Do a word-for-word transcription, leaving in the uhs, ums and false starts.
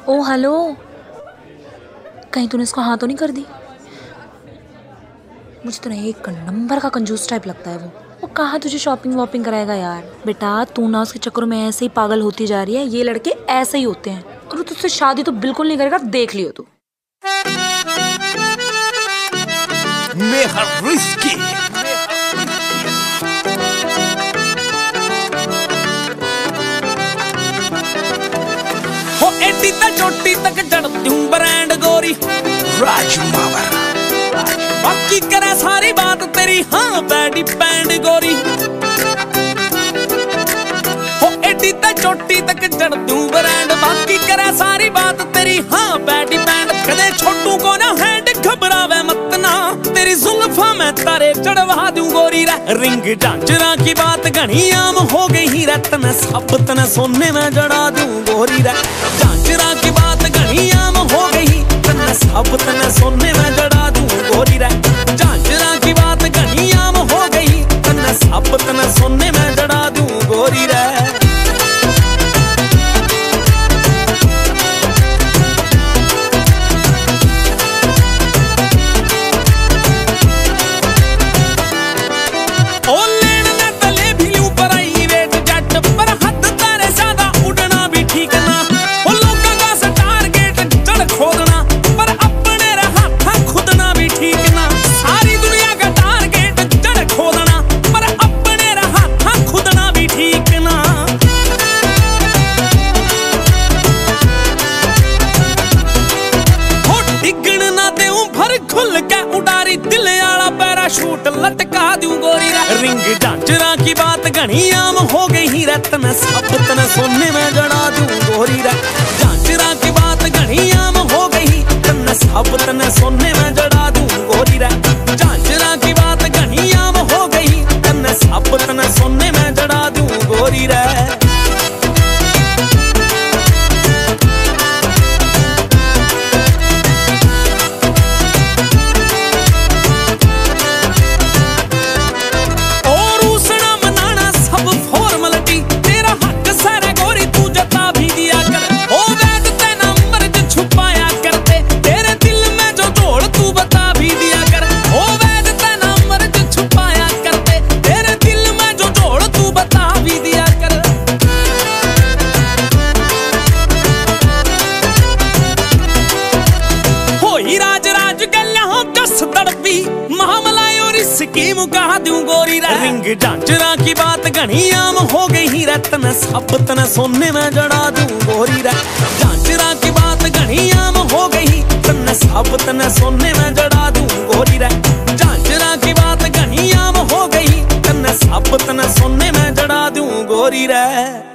ओ hello, कहीं तूने इसको हाँ तो नहीं कर दी? मुझे तो नहीं, एक नंबर का कंजूस टाइप लगता है वो वो कहाँ तुझे शॉपिंग वॉपिंग कराएगा यार। बेटा तू ना उसके चक्करों में ऐसे ही पागल होती जा रही है। ये लड़के ऐसे ही होते हैं और वो तुझसे शादी तो बिल्कुल नहीं करेगा, देख लियो तू। हो एडी तक चोटी तक चढ़ती हूँ ब्रांड गोरी राजमावर, बाकी करे सारी बात तेरी हाँ बैडी बैंड गोरी। हो एडी तक चोटी तक चढ़ती हूँ ब्रांड, बाकी करे सारी बात तेरी हाँ बैडी बैंड। कदे छोटू को ना हैंड घबरावे मत ना, तेरी जुल्फा मैं तारे चढ़वा दूं गोरी रे। रिंग झांझरा की बात घनी आम हो गई ही रे, तने सब तने सोने में जड़ा दूं गोरी रे। झांझरा की बात घनी आम हो गई, तने सब तने सोने में जड़ा दूं गोरी रे। झांझरा की बात घनी आम हो गई, तने सब तने सोने में जड़ा दूं गोरी रे। खुल के उडारी दिल आला पैराशूट लटका दूं गोरी रे। रिंग झांझरा की बात घनी आम हो गई ही रे, तने सब तने सोने में जड़ा दूं गोरी रे। झांझरा की बात घनी आम हो गई, तने सब तने सोने में जड़ा दूं गोरी रे। झांझरा की बात घनी आम हो गई, तने सब तने सोने में जड़ा दूं गोरी रे। स्कीम कहा दूं गोरी रे। रिंग झांझरा की बात घनी आम हो गई ही रे, तने सब तने सोने में जड़ा दूं गोरी रे। झांझरा की बात घनी आम हो गई, तने सब तने सोने में जड़ा दूं गोरी रे। झांझरा की बात घनी आम हो गई, तने सब तने सोने में जड़ा दूं गोरी रे।